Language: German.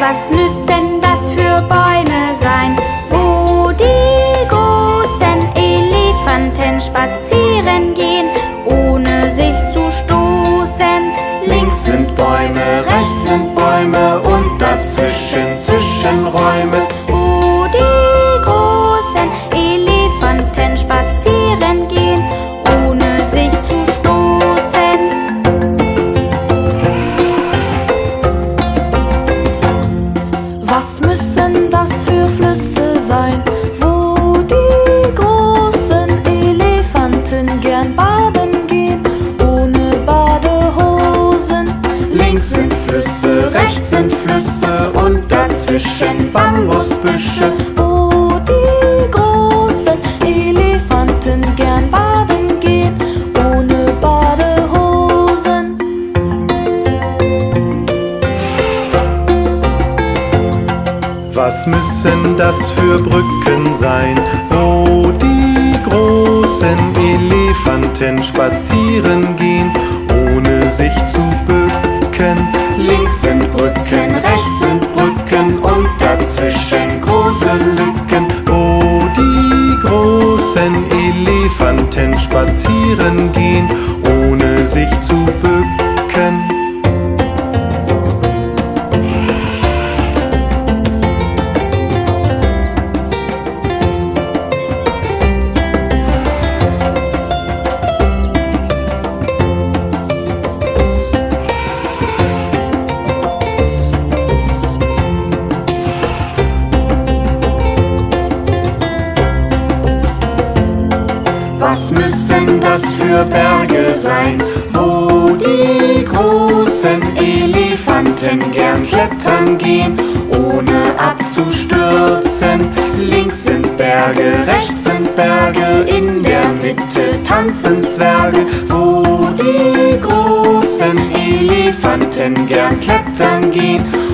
Was müssen das für Bäume sein, wo die großen Elefanten spazieren gehen, ohne sich zu stoßen? Links sind Bäume, rechts sind Bäume und dazwischen Zwischenräume. Wo die großen Elefanten spazieren gehen, ohne sich zu stoßen. Was müssen das für Flüsse sein, wo die großen Elefanten gern baden gehen, ohne Badehosen? Links sind Flüsse, rechts sind Flüsse und dazwischen Bambusbüsche. Wo die großen Elefanten gern baden gehen, ohne Badehosen. Was müssen das für Brücken sein, wo die großen Elefanten spazieren gehen, ohne sich zu bücken? Links sind Brücken, rechts sind Brücken und dazwischen große Lücken. Wo die großen Elefanten spazieren gehen, ohne sich zu bücken. Was müssen das für Berge sein, wo die großen Elefanten gern klettern gehen, ohne abzustürzen? Links sind Berge, rechts sind Berge, in der Mitte tanzen Zwerge. Wo die großen Elefanten gern klettern gehen,